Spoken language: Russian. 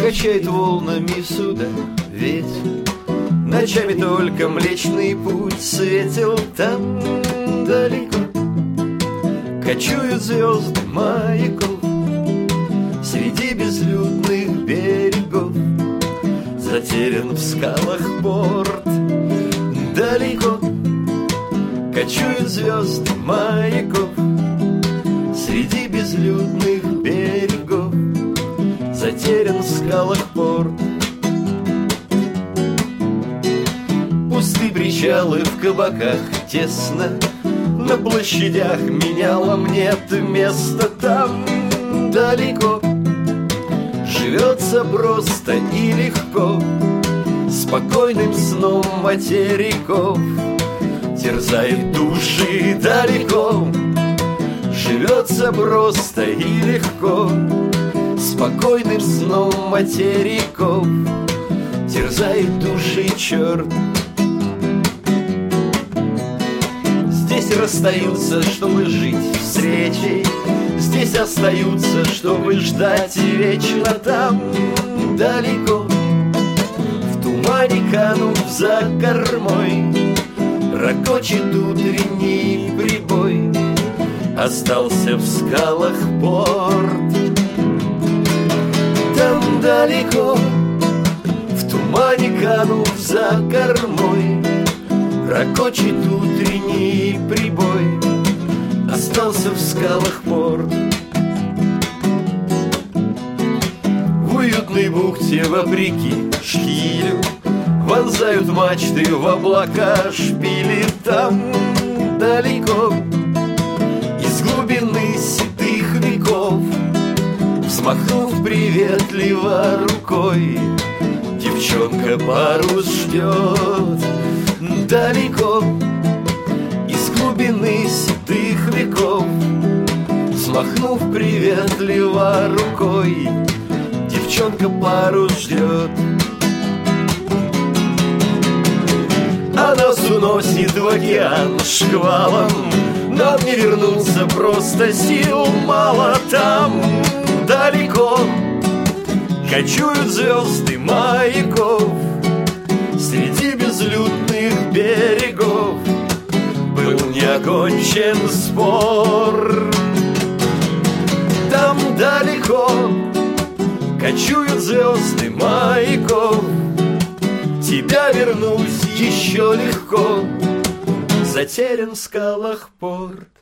качает волнами суда ветер. Ночами только Млечный Путь светил там далеко. Кочуют звезды маяков среди безлюдных берегов. Затерян в скалах порт далеко. Кочуют звезды маяков среди безлюдных берегов. Затерян в скалах порт. Пусты причалы, в кабаках тесно, на площадях менялом нет места. Там далеко живется просто и легко, спокойным сном материков. Терзает души далеко, живется просто и легко, спокойным сном материков. Терзает души черт. Здесь расстаются, чтобы жить встречей, здесь остаются, чтобы ждать вечно. Там далеко, в тумане канув за кормой, ракочет утренний прибой. Остался в скалах порт. Там далеко, в тумане канув за кормой, ракочет утренний прибой. Остался в скалах порт. В уютной бухте вопреки штилю вонзают мачты в облака шпили. Там далеко, из глубины седых веков, взмахнув приветливо рукой, девчонка парус ждет. Далеко, из глубины седых веков, взмахнув приветливо рукой, девчонка парус ждет. А нас уносит в океан шквалом, нам не вернуться, просто сил мало. Там далеко кочуют звезды маяков среди безлюдных берегов. Был не окончен спор. Там далеко кочуют звезды маяков. Тебя вернуть еще легко, затерян в скалах порт.